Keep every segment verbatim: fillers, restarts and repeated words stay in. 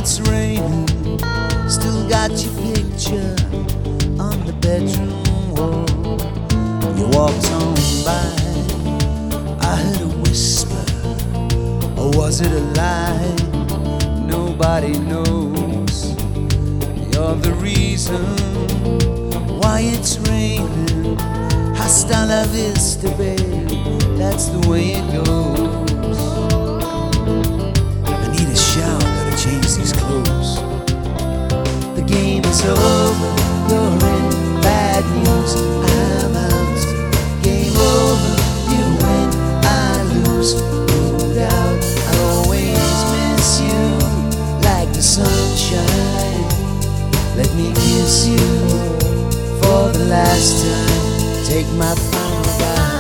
it's raining, still got your picture on the bedroom wall. You walked on by, I heard a whisper, or was it a lie? Nobody knows. You're the reason why it's raining. Hasta la vista, babe, that's the way it goes. I need a shower, gotta change these clothes. The game is over, you're in, bad news, I'm out. Game over, you win, I lose, no doubt. I'll always miss you like the sunshine. Let me kiss you for the last time. Take my final bow.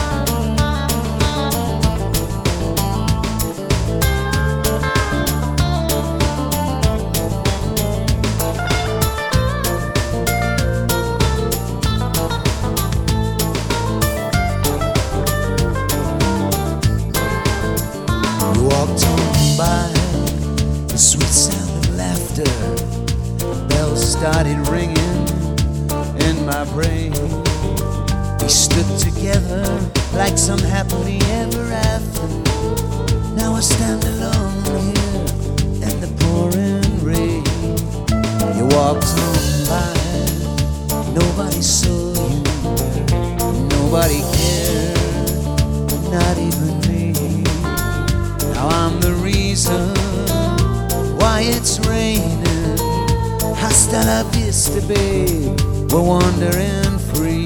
You walked on by, the sweet sound of laughter. Bells started ringing in my brain. We stood together like some happily ever after. Now I stand alone here in the pouring rain. You walked on by, nobody saw you, nobody cared, not even me. Now I'm the reason why it's raining. Hasta la vista, babe, we're wandering free.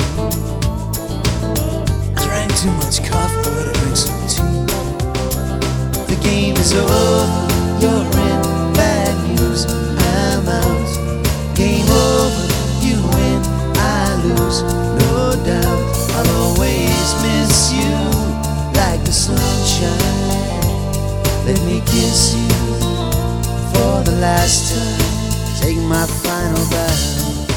Too much coffee, better drink some tea. The game is over, you're in, bad news, I'm out. Game over, you win, I lose, no doubt. I'll always miss you like the sunshine. Let me kiss you for the last time. Take my final bow.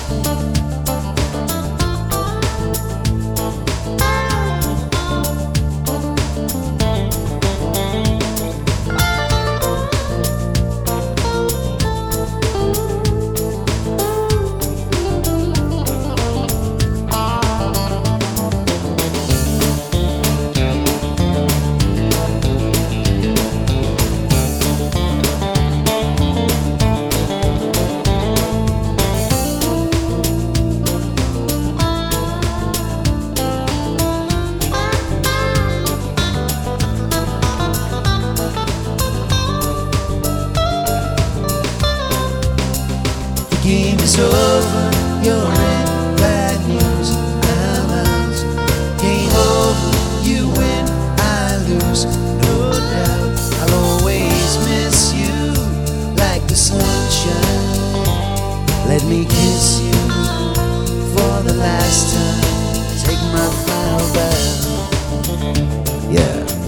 The game is over, you're in, bad news, I'm out. Game over, you win, I lose, no doubt. I'll always miss you like the sunshine. Let me kiss you for the last time. Take my final bow. Yeah.